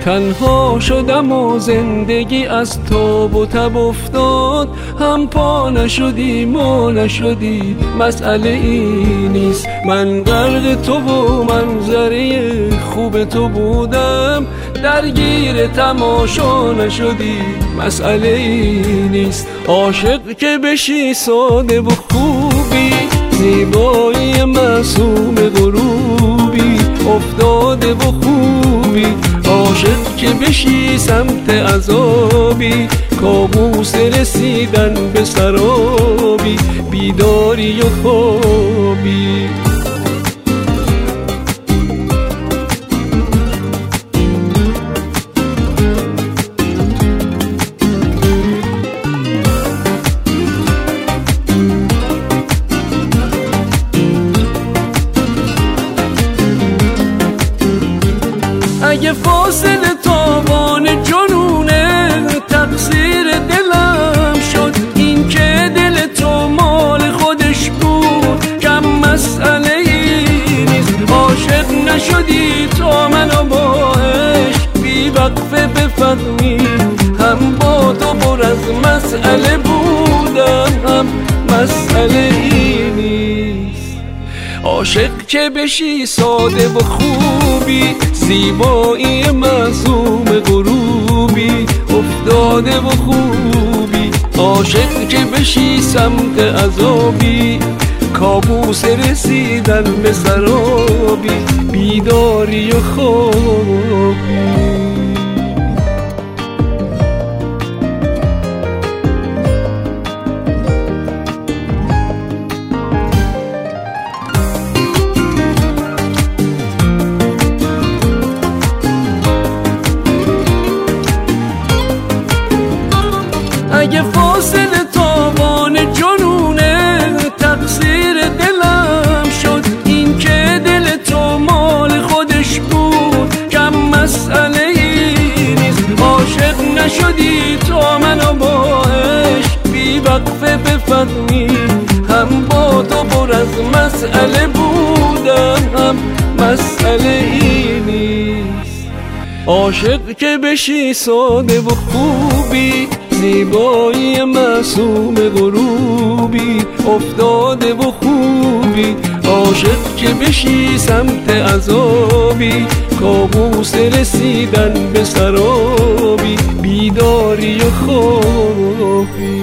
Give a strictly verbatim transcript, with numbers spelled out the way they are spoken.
تنها شدم و زندگی از تاب و تب افتاد، هم پا نشدیم و نشدی مسئله ای نیست. من غرق تو و منظره خوب تو بودم، درگیر تماشا نشدی مسئله ای نیست. عاشق که بشی ساده و خوبی، زیبایی معصوم غروبی افتاده و خوبی. عاشق که بشی سمت عذابی، کابوس رسیدن به سرابی، بیداری و خوابی. اگه فاصله تاوان جنونه، تقصیر دلم شد این که دل تو مال خودش بود، کم مسئله ای نیست. عاشق نشدی تا منو با عشق بی وقفه بفهمی، هم با تو پر از مسئله بودم، هم مسئله ای نیست. عاشق که بشی ساده و خوبی، زیبایی معصوم غروبی افتاده و خوبی. عاشق که بشی سمت عذابی، کابوس رسیدن به سرابی، بیداری و خوابی. اگه فاصله تاوان جنونه، تقصیر دلم شد این که دل تو مال خودش بود، کم مسئله ای نیست. عاشق نشدی تا منو با عشق بی وقفه بفهمی، هم با تو پر از مسئله بودم، هم مسئله ای نیست. عاشق که بشی ساده و خوبی، زیبایی معصوم غروبی افتاده و خوبی. عاشق که بشی سمت عذابی، کابوس رسیدن به سرابی، بیداری و خوابی.